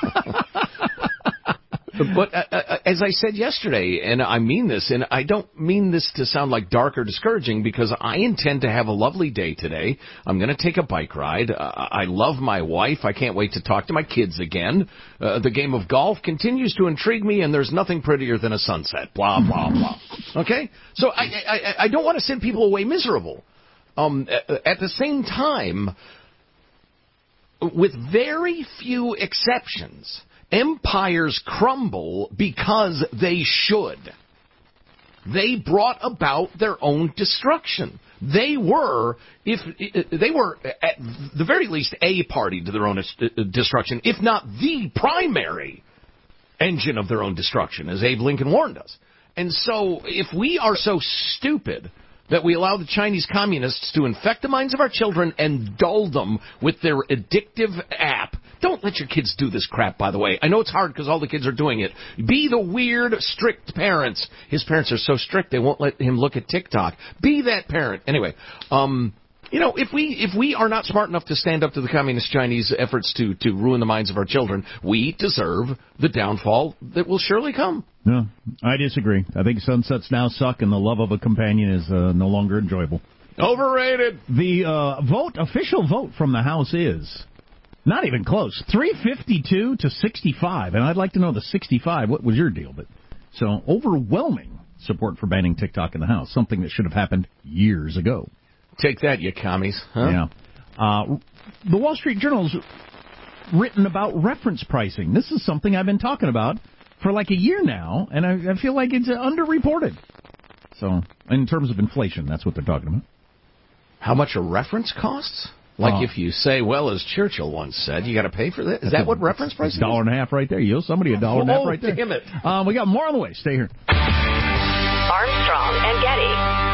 But uh, uh, as I said yesterday, and I mean this, and I don't mean this to sound like dark or discouraging, because I intend to have a lovely day today. I'm going to take a bike ride. Uh, I love my wife. I can't wait to talk to my kids again. Uh, the game of golf continues to intrigue me, and there's nothing prettier than a sunset. Blah, blah, blah. Okay? So I, I, I don't want to send people away miserable. Um, at the same time, with very few exceptions, empires crumble because they should. They brought about their own destruction. They were, if they were at the very least, a party to their own destruction, if not the primary engine of their own destruction, as Abe Lincoln warned us. And so, if we are so stupid that we allow the Chinese communists to infect the minds of our children and dull them with their addictive app. Don't let your kids do this crap, by the way. I know it's hard because all the kids are doing it. Be the weird, strict parents. His parents are so strict they won't let him look at TikTok. Be that parent. Anyway, um, you know, if we if we are not smart enough to stand up to the communist Chinese efforts to, to ruin the minds of our children, we deserve the downfall that will surely come. No, I disagree. I think sunsets now suck, and the love of a companion is uh, no longer enjoyable. Overrated. The uh, vote, official vote from the House is not even close. three fifty-two to sixty-five, and I'd like to know the sixty-five. What was your deal? But so overwhelming support for banning TikTok in the House, something that should have happened years ago. Take that, you commies. Huh? Yeah. Uh, the Wall Street Journal's written about reference pricing. This is something I've been talking about for like a year now, and I, I feel like it's underreported. So, in terms of inflation, that's what they're talking about. How much a reference costs? Like uh, if you say, well, as Churchill once said, you got to pay for that? Is that a, what reference price is? A dollar and a half right there. You owe somebody a dollar oh, and a half right there. Damn it. Um, we got more on the way. Stay here. Armstrong and Getty.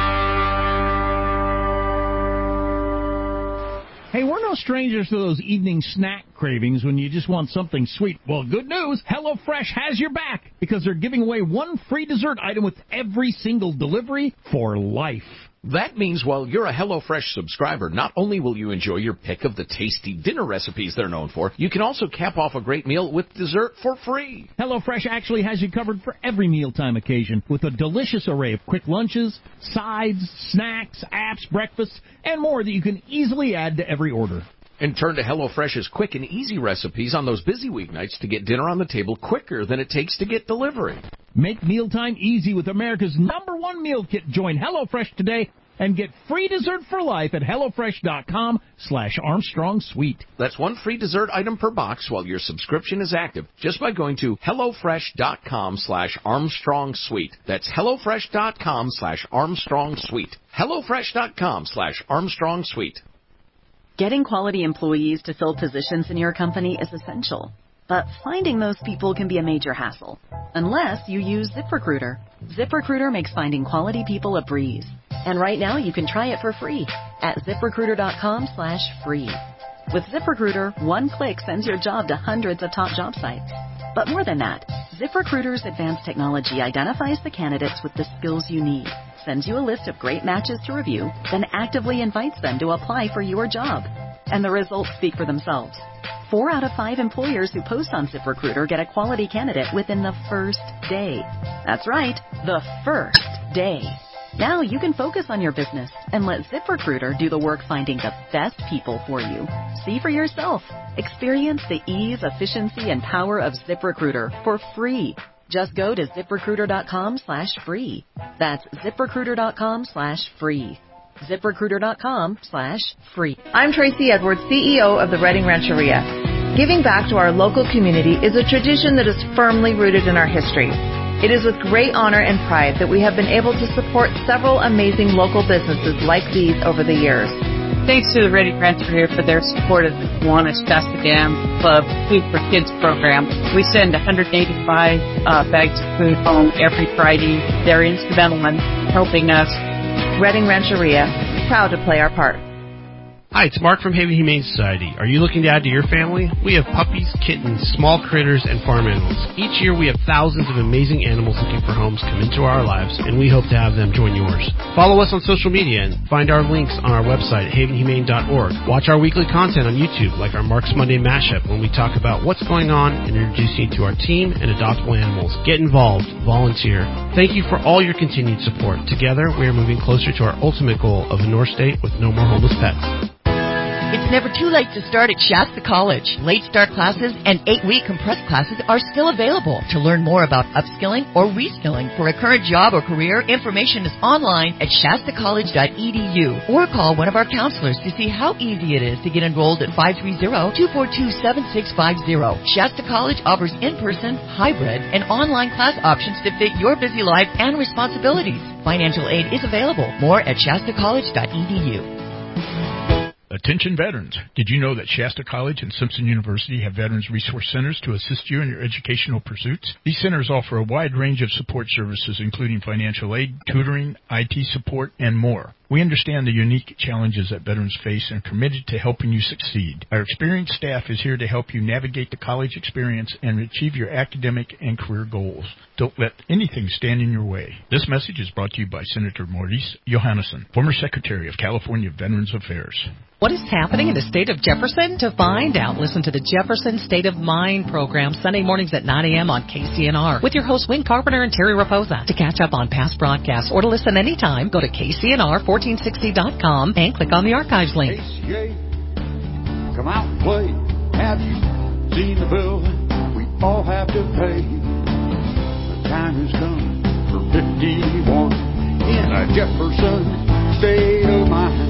Hey, we're no strangers to those evening snack cravings when you just want something sweet. Well, good news, HelloFresh has your back because they're giving away one free dessert item with every single delivery for life. That means while you're a HelloFresh subscriber, not only will you enjoy your pick of the tasty dinner recipes they're known for, you can also cap off a great meal with dessert for free. HelloFresh actually has you covered for every mealtime occasion with a delicious array of quick lunches, sides, snacks, apps, breakfasts, and more that you can easily add to every order. And turn to HelloFresh's quick and easy recipes on those busy weeknights to get dinner on the table quicker than it takes to get delivery. Make mealtime easy with America's number one meal kit. Join HelloFresh today and get free dessert for life at HelloFresh.com slash Armstrong Sweet. That's one free dessert item per box while your subscription is active just by going to HelloFresh.com slash Armstrong Sweet. That's HelloFresh.com slash Armstrong Sweet. HelloFresh.com slash Armstrong Sweet. Getting quality employees to fill positions in your company is essential. But finding those people can be a major hassle, unless you use ZipRecruiter. ZipRecruiter makes finding quality people a breeze. And right now you can try it for free at ZipRecruiter.com slash free. With ZipRecruiter, one click sends your job to hundreds of top job sites. But more than that, ZipRecruiter's advanced technology identifies the candidates with the skills you need, sends you a list of great matches to review, then actively invites them to apply for your job. And the results speak for themselves. Four out of five employers who post on ZipRecruiter get a quality candidate within the first day. That's right, the first day. Now you can focus on your business and let ZipRecruiter do the work finding the best people for you. See for yourself. Experience the ease, efficiency, and power of ZipRecruiter for free. Just go to ZipRecruiter.com slash free. That's ZipRecruiter.com slash free. ZipRecruiter.com slash free. I'm Tracy Edwards, C E O of the Redding Rancheria. Giving back to our local community is a tradition that is firmly rooted in our history. It is with great honor and pride that we have been able to support several amazing local businesses like these over the years. Thanks to the Ready Transfer for their support of the Kiwanis Shasta Dam Club Food for Kids program. We send one hundred eighty-five uh, bags of food home every Friday. They're instrumental in helping us. Redding Rancheria, proud to play our part. Hi, it's Mark from Haven Humane Society. Are you looking to add to your family? We have puppies, kittens, small critters, and farm animals. Each year we have thousands of amazing animals looking for homes come into our lives, and we hope to have them join yours. Follow us on social media and find our links on our website at haven humane dot org. Watch our weekly content on YouTube, like our Mark's Monday Mashup, when we talk about what's going on and introduce you to our team and adoptable animals. Get involved. Volunteer. Thank you for all your continued support. Together, we are moving closer to our ultimate goal of a North State with no more homeless pets. It's never too late to start at Shasta College. Late start classes and eight-week compressed classes are still available. To learn more about upskilling or reskilling for a current job or career, information is online at shasta college dot e d u or call one of our counselors to see how easy it is to get enrolled at five three zero, two four two, seven six five zero. Shasta College offers in-person, hybrid, and online class options to fit your busy life and responsibilities. Financial aid is available. More at shasta college dot e d u. Attention veterans. Did you know that Shasta College and Simpson University have Veterans Resource Centers to assist you in your educational pursuits? These centers offer a wide range of support services, including financial aid, tutoring, I T support, and more. We understand the unique challenges that veterans face and are committed to helping you succeed. Our experienced staff is here to help you navigate the college experience and achieve your academic and career goals. Don't let anything stand in your way. This message is brought to you by Senator Maurice Johannesson, former Secretary of California Veterans Affairs. What is happening in the state of Jefferson? To find out, listen to the Jefferson State of Mind program Sunday mornings at nine a.m. on K C N R with your hosts Wing Carpenter and Terry Raposa. To catch up on past broadcasts or to listen anytime, go to K C N R fourteen sixty dot com and click on the archives link. K C A, come out and play. Have you seen the bill we all have to pay? The time has come for fifty-one in a Jefferson State of Mind.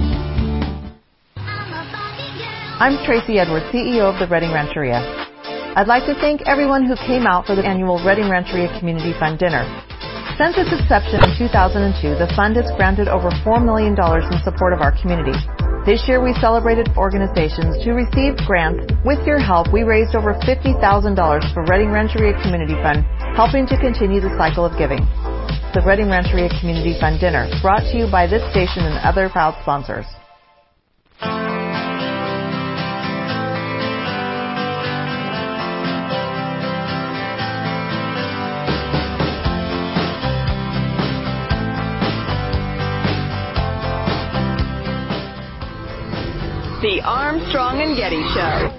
I'm Tracy Edwards, C E O of the Redding Rancheria. I'd like to thank everyone who came out for the annual Redding Rancheria Community Fund Dinner. Since its inception in two thousand two, the fund has granted over four million dollars in support of our community. This year we celebrated organizations who received grants. With your help, we raised over fifty thousand dollars for Redding Rancheria Community Fund, helping to continue the cycle of giving. The Redding Rancheria Community Fund Dinner, brought to you by this station and other proud sponsors. The Armstrong and Getty Show.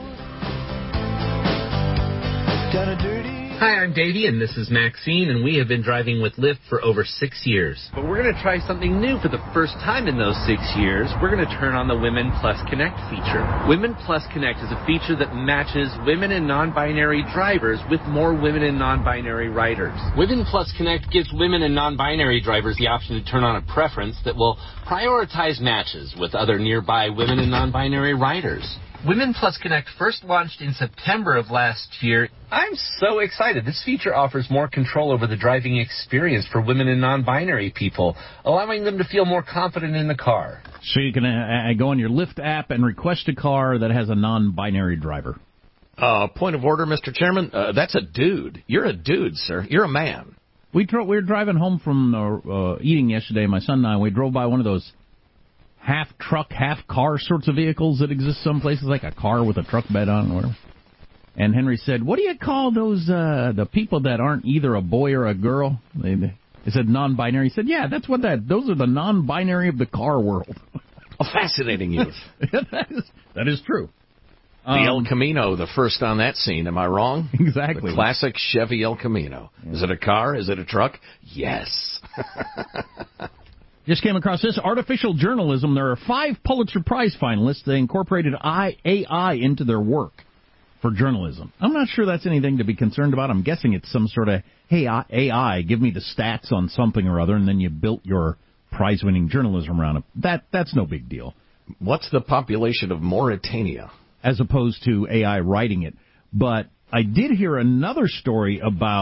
Hi, I'm Davey, and this is Maxine, and we have been driving with Lyft for over six years. But we're going to try something new for the first time in those six years. We're going to turn on the Women Plus Connect feature. Women Plus Connect is a feature that matches women and non-binary drivers with more women and non-binary riders. Women Plus Connect gives women and non-binary drivers the option to turn on a preference that will prioritize matches with other nearby women and non-binary riders. Women Plus Connect first launched in September of last year. I'm so excited. This feature offers more control over the driving experience for women and non-binary people, allowing them to feel more confident in the car. So you can uh, go on your Lyft app and request a car that has a non-binary driver. Uh, point of order, Mister Chairman. Uh, that's a dude. You're a dude, sir. You're a man. We, dro- we were driving home from uh, uh, eating yesterday, my son and I. We drove by one of those half truck, half car sorts of vehicles that exist some places, like a car with a truck bed on it or whatever. And Henry said, what do you call those, uh, the people that aren't either a boy or a girl? They, they said non-binary. He said, yeah, that's what that, those are the non-binary of the car world. A fascinating youth. that, is, that is true. The um, El Camino, the first on that scene, am I wrong? Exactly. The classic Chevy El Camino. Yeah. Is it a car? Is it a truck? Yes. Just came across this. Artificial journalism. There are five Pulitzer Prize finalists. They incorporated A I into their work for journalism. I'm not sure that's anything to be concerned about. I'm guessing it's some sort of, hey, A I, give me the stats on something or other, and then you built your prize-winning journalism around it. That, that's no big deal. What's the population of Mauritania? As opposed to A I writing it. But I did hear another story about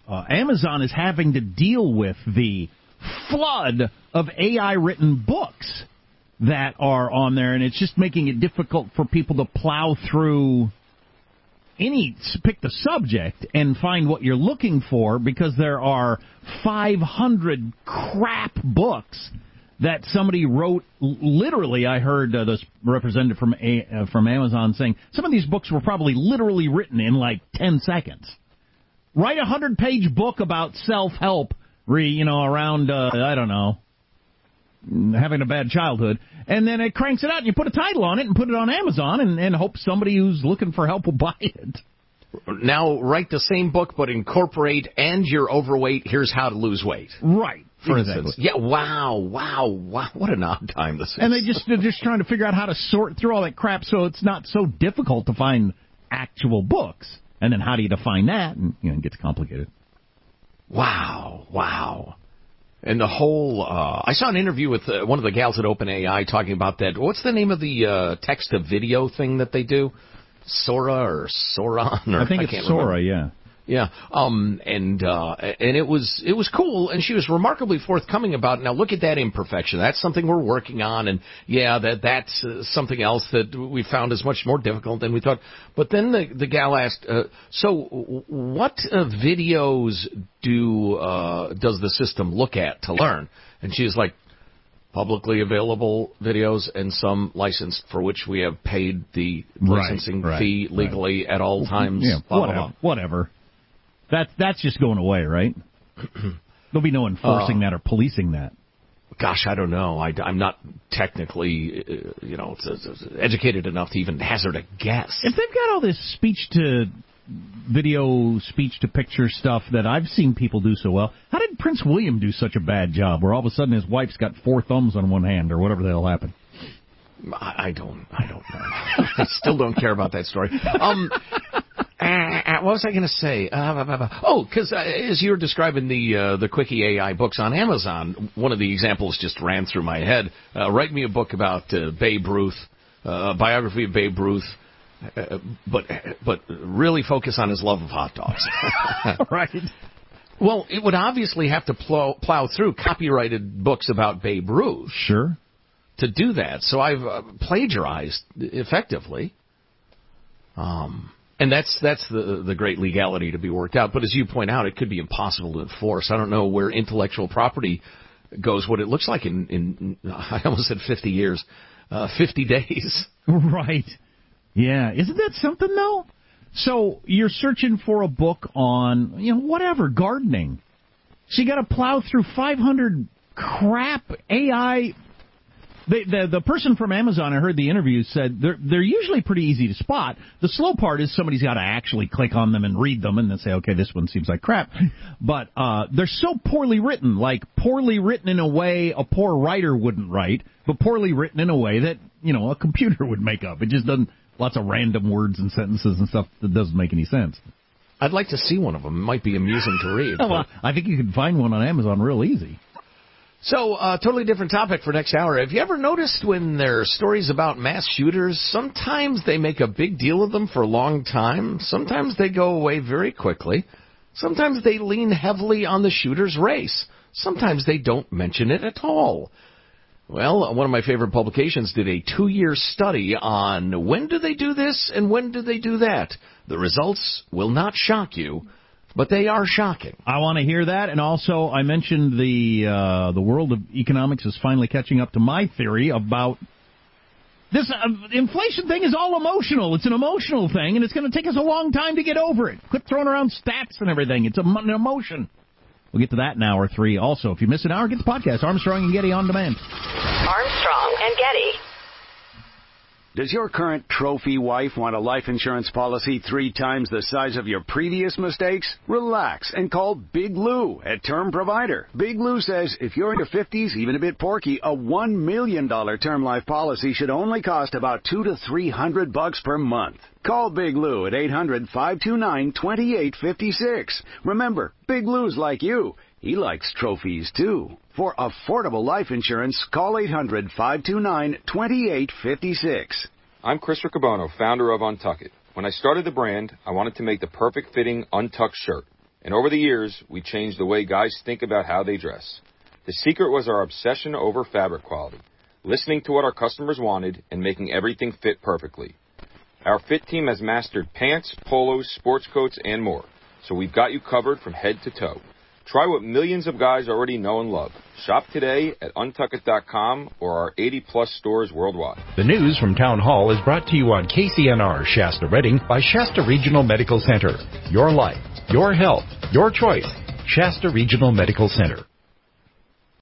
uh, Amazon is having to deal with the flood of A I-written books that are on there, and it's just making it difficult for people to plow through any, pick the subject and find what you're looking for, because there are five hundred crap books that somebody wrote. Literally, I heard uh, this representative from a, uh, from Amazon saying some of these books were probably literally written in like ten seconds. Write a hundred-page book about self-help, re, you know, around, uh, I don't know, having a bad childhood, and then it cranks it out, and you put a title on it and put it on Amazon and, and hope somebody who's looking for help will buy it. Now write the same book, but incorporate, and you're overweight, here's how to lose weight. Right. For exactly. instance. Yeah, wow, wow, wow. What an odd time this is. And they just, they're just trying to figure out how to sort through all that crap so it's not so difficult to find actual books. And then how do you define that? And, you know, it gets complicated. Wow, wow. And the whole, uh, I saw an interview with uh, one of the gals at OpenAI talking about that. What's the name of the uh, text-to-video thing that they do? Sora or Soron? Or, I think I it's can't Sora, remember. yeah. Yeah, um, and uh, and it was it was cool, and she was remarkably forthcoming about it. Now look at that imperfection. That's something we're working on, and yeah, that that's uh, something else that we found is much more difficult than we thought. But then the the gal asked, uh, so what uh, videos do uh, does the system look at to learn? And she was like, publicly available videos and some licensed, for which we have paid the licensing right, right, fee legally right. at all times. Yeah, blah, whatever. blah, blah. Whatever. That, that's just going away, right? There'll be no enforcing uh, that or policing that. Gosh, I don't know. I, I'm not technically, uh, you know, educated enough to even hazard a guess. If they've got all this speech-to-video, speech-to-picture stuff that I've seen people do so well, how did Prince William do such a bad job where all of a sudden his wife's got four thumbs on one hand or whatever the hell happened? I, I don't, I don't know. I still don't care about that story. Um... Uh, what was I going to say? Uh, blah, blah, blah. Oh, because uh, as you were describing the uh, the Quickie A I books on Amazon, one of the examples just ran through my head. Uh, write me a book about uh, Babe Ruth, uh, a biography of Babe Ruth, uh, but but really focus on his love of hot dogs. Right. Well, it would obviously have to plow, plow through copyrighted books about Babe Ruth. Sure. To do that, so I've uh, plagiarized effectively. Um. And that's that's the the great legality to be worked out. But as you point out, it could be impossible to enforce. I don't know where intellectual property goes, what it looks like in, in I almost said fifty years, uh, fifty days. Right. Yeah. Isn't that something, though? So you're searching for a book on, you know, whatever, gardening. So you got to plow through five hundred crap A I. The, the the person from Amazon, I heard the interview, said they're they're usually pretty easy to spot. The slow part is somebody's got to actually click on them and read them and then say, okay, this one seems like crap. But uh, they're so poorly written, like poorly written in a way a poor writer wouldn't write, but poorly written in a way that, you know, a computer would make up. It just doesn't, lots of random words and sentences and stuff that doesn't make any sense. I'd like to see one of them. It might be amusing to read. Well, I think you can find one on Amazon real easy. So, uh, totally different topic for next hour. Have you ever noticed when there are stories about mass shooters, sometimes they make a big deal of them for a long time. Sometimes they go away very quickly. Sometimes they lean heavily on the shooter's race. Sometimes they don't mention it at all. Well, one of my favorite publications did a two-year study on when do they do this and when do they do that. The results will not shock you. But they are shocking. I want to hear that, and also I mentioned the uh, the world of economics is finally catching up to my theory about this uh, inflation thing is all emotional. It's an emotional thing, and it's going to take us a long time to get over it. Quit throwing around stats and everything. It's a, an emotion. We'll get to that in hour three. Also, if you miss an hour, get the podcast, Armstrong and Getty On Demand. Armstrong and Getty. Does your current trophy wife want a life insurance policy three times the size of your previous mistakes? Relax and call Big Lou at Term Provider. Big Lou says if you're in your fifties, even a bit porky, a one million dollars term life policy should only cost about two to three hundred bucks per month. Call Big Lou at eight hundred, five two nine, two eight five six. Remember, Big Lou's like you. He likes trophies, too. For affordable life insurance, call eight hundred, five two nine, two eight five six. I'm Chris Riccobono, founder of Untuck It. When I started the brand, I wanted to make the perfect fitting Untucked shirt. And over the years, we changed the way guys think about how they dress. The secret was our obsession over fabric quality, listening to what our customers wanted and making everything fit perfectly. Our fit team has mastered pants, polos, sports coats, and more, so we've got you covered from head to toe. Try what millions of guys already know and love. Shop today at untuck it dot com or our eighty plus stores worldwide. The news from Town Hall is brought to you on K C N R Shasta Redding by Shasta Regional Medical Center. Your life, your health, your choice. Shasta Regional Medical Center.